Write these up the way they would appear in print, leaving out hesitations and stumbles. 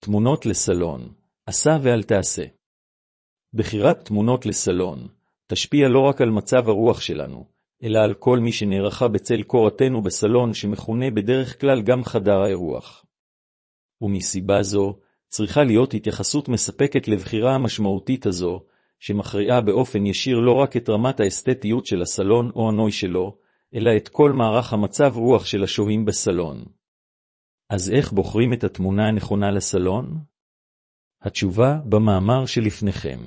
תמונות לסלון, עשה ואל תעשה. בחירת תמונות לסלון תשפיע לא רק על מצב הרוח שלנו, אלא על כל מי שנערכה בצל קורתנו בסלון שמכונה בדרך כלל גם חדר האירוח. ומסיבה זו צריכה להיות התייחסות מספקת לבחירה המשמעותית הזו, שמכריעה באופן ישיר לא רק את רמת האסתטיות של הסלון או הנוי שלו, אלא את כל מערך המצב רוח של השוהים בסלון. אז איך בוחרים את התמונה הנכונה לסלון? התשובה במאמר שלפניכם.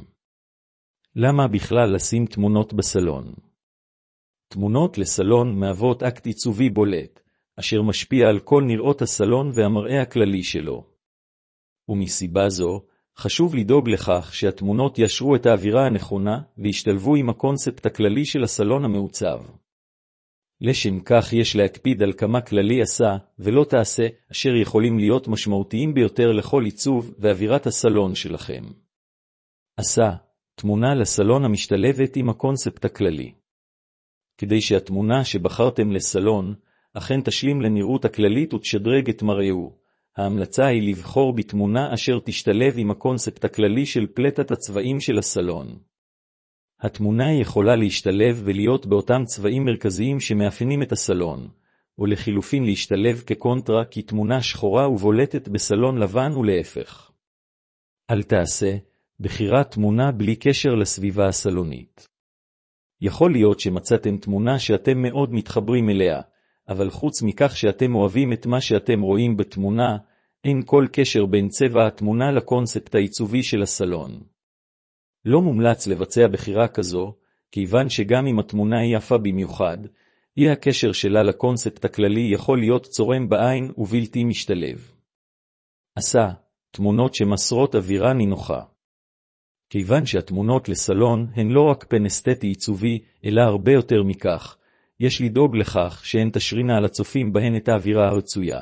למה בכלל לשים תמונות בסלון? תמונות לסלון מהוות אקט עיצובי בולט, אשר משפיע על כל נראות הסלון והמראה הכללי שלו. ומסיבה זו, חשוב לדאוג לכך שהתמונות ישרו את האווירה הנכונה וישתלבו עם הקונספט הכללי של הסלון המעוצב. לשם כך יש להקפיד על כמה כללי עשה ולא תעשה, אשר יכולים להיות משמעותיים ביותר לכל עיצוב ואווירת הסלון שלכם. עשה, תמונה לסלון המשתלבת עם הקונספט הכללי. כדי שהתמונה שבחרתם לסלון אכן תשלים לנראות הכללית ותשדרג את מראהו, ההמלצה היא לבחור בתמונה אשר תשתלב עם הקונספט הכללי של פלטת הצבעים של הסלון. התמונה יכולה להשתלב ולהיות באותם צבעים מרכזיים שמאפיינים את הסלון, או לחילופין להשתלב כקונטרה כתמונה שחורה ובולטת בסלון לבן ולהפך. אל תעשה, בחירת תמונה בלי קשר לסביבה הסלונית. יכול להיות שמצאתם תמונה שאתם מאוד מתחברים אליה, אבל חוץ מכך שאתם אוהבים את מה שאתם רואים בתמונה, אין כל קשר בין צבע התמונה לקונספט העיצובי של הסלון. לא מומלץ לבצע בחירה כזו, כיוון שגם אם התמונה היא יפה במיוחד, אי הקשר שלה לקונספט הכללי יכול להיות צורם בעין ובלתי משתלב. עשה, תמונות שמסרות אווירה נינוחה. כיוון שהתמונות לסלון הן לא רק פן אסתטי עיצובי, אלא הרבה יותר מכך, יש לדאוג לכך שהן תשרינה על הצופים בהן את האווירה הרצויה.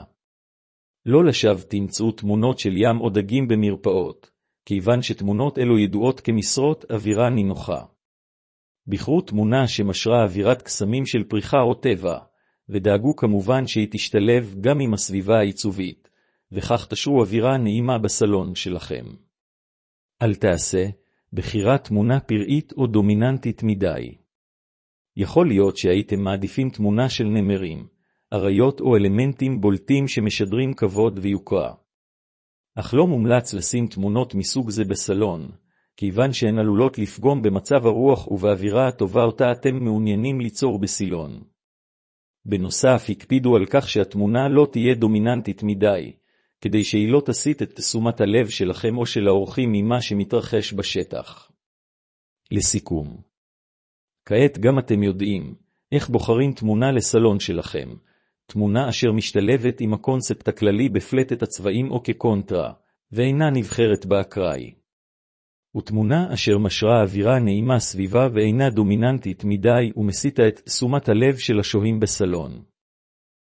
לא לשווא תמצאו תמונות של ים או דגים במרפאות, כיוון שתמונות אלו ידועות כמשרות אווירה נינוחה. בחרו תמונה שמשרה אווירת קסמים של פריחה או טבע, ודאגו כמובן שהיא תשתלב גם עם הסביבה העיצובית, וכך תשרו אווירה נעימה בסלון שלכם. אל תעשה, בחירת תמונה פראית או דומיננטית מדי. יכול להיות שהייתם מעדיפים תמונה של נמרים, אריות או אלמנטים בולטים שמשדרים כבוד ויוקרה. אך לא מומלץ לשים תמונות מסוג זה בסלון, כיוון שהן עלולות לפגום במצב הרוח ובאווירה הטובה אותה אתם מעוניינים ליצור בסלון. בנוסף, הקפידו על כך שהתמונה לא תהיה דומיננטית מדי, כדי שהיא לא תסיט את תשומת הלב שלכם או של האורחים ממה שמתרחש בשטח. לסיכום. כעת גם אתם יודעים איך בוחרים תמונה לסלון שלכם, תמונה אשר משתלבת עם הקונספט הכללי בפלטת הצבעים או כקונטרה, ואינה נבחרת באקראי. ותמונה אשר משרה אווירה נעימה סביבה ואינה דומיננטית מדי ומסיטה את תשומת הלב של השוהים בסלון.